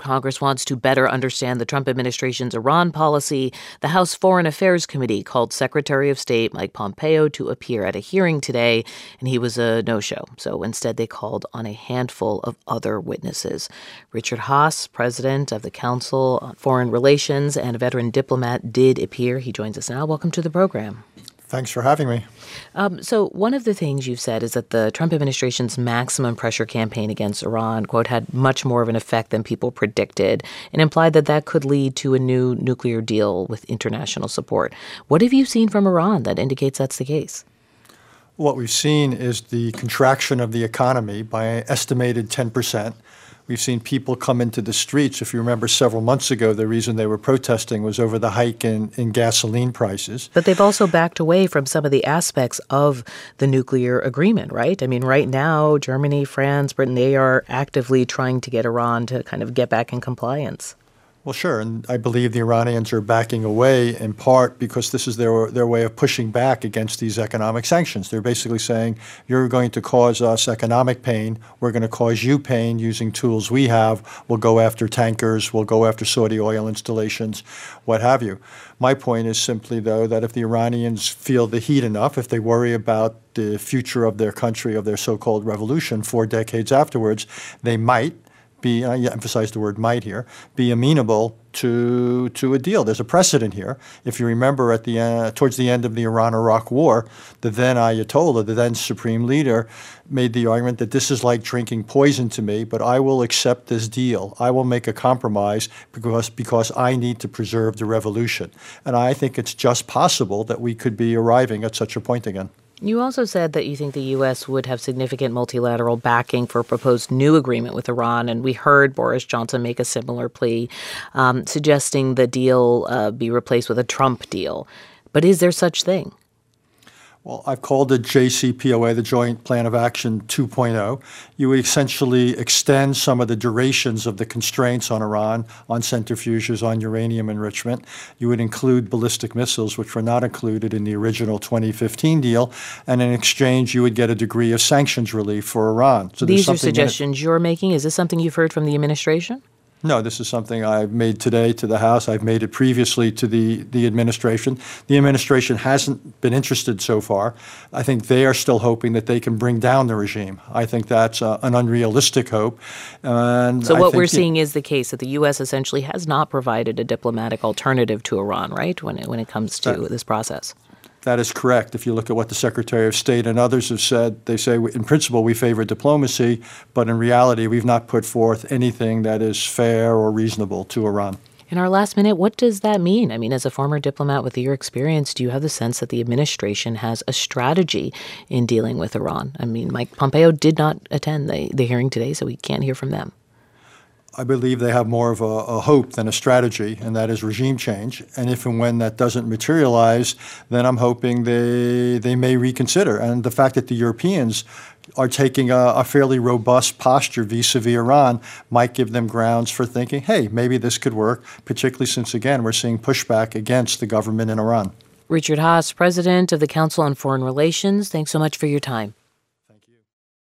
Congress wants to better understand the Trump administration's Iran policy. The House Foreign Affairs Committee called Secretary of State Mike Pompeo to appear at a hearing today, and he was a no-show. So instead, they called on a handful of other witnesses. Richard Haass, president of the Council on Foreign Relations and a veteran diplomat, did appear. He joins us now. Welcome to the program. Thanks for having me. So one of the things you've said is that the Trump administration's maximum pressure campaign against Iran, quote, had much more of an effect than people predicted, and implied that that could lead to a new nuclear deal with international support. What have you seen from Iran that indicates that's the case? What we've seen is the contraction of the economy by an estimated 10%. We've seen people come into the streets. If you remember several months ago, the reason they were protesting was over the hike in gasoline prices. But they've also backed away from some of the aspects of the nuclear agreement, right? I mean, right now, Germany, France, Britain, they are actively trying to get Iran to kind of get back in compliance. Well, sure, and I believe the Iranians are backing away in part because this is their way of pushing back against these economic sanctions. They're basically saying, you're going to cause us economic pain, we're going to cause you pain using tools we have, we'll go after tankers, we'll go after Saudi oil installations, what have you. My point is simply, though, that if the Iranians feel the heat enough, if they worry about the future of their country, of their so-called revolution 4 decades afterwards, they might be, I emphasize the word might here, be amenable to a deal. There's a precedent here. If you remember at the towards the end of the Iran-Iraq War, the then Ayatollah, the then supreme leader, made the argument that this is like drinking poison to me, but I will accept this deal. I will make a compromise because I need to preserve the revolution. And I think it's just possible that we could be arriving at such a point again. You also said that you think the U.S. would have significant multilateral backing for a proposed new agreement with Iran, and we heard Boris Johnson make a similar plea, suggesting the deal be replaced with a Trump deal. But is there such thing? Well, I've called it JCPOA, the Joint Plan of Action 2.0. You would essentially extend some of the durations of the constraints on Iran, on centrifuges, on uranium enrichment. You would include ballistic missiles, which were not included in the original 2015 deal. And in exchange, you would get a degree of sanctions relief for Iran. So these are suggestions you're making. Is this something you've heard from the administration? No, this is something I've made today to the House. I've made it previously to the administration. The administration hasn't been interested so far. I think they are still hoping that they can bring down the regime. I think that's an unrealistic hope. And so what we're seeing is the case that the U.S. essentially has not provided a diplomatic alternative to Iran, right, when it comes to this process. That is correct. If you look at what the Secretary of State and others have said, they say, in principle, we favor diplomacy, but in reality, we've not put forth anything that is fair or reasonable to Iran. In our last minute, what does that mean? I mean, as a former diplomat with your experience, do you have the sense that the administration has a strategy in dealing with Iran? I mean, Mike Pompeo did not attend the hearing today, so we can't hear from them. I believe they have more of a hope than a strategy, and that is regime change. And if and when that doesn't materialize, then I'm hoping they may reconsider. And the fact that the Europeans are taking a fairly robust posture vis-a-vis Iran might give them grounds for thinking, hey, maybe this could work, particularly since, again, we're seeing pushback against the government in Iran. Richard Haass, president of the Council on Foreign Relations, thanks so much for your time.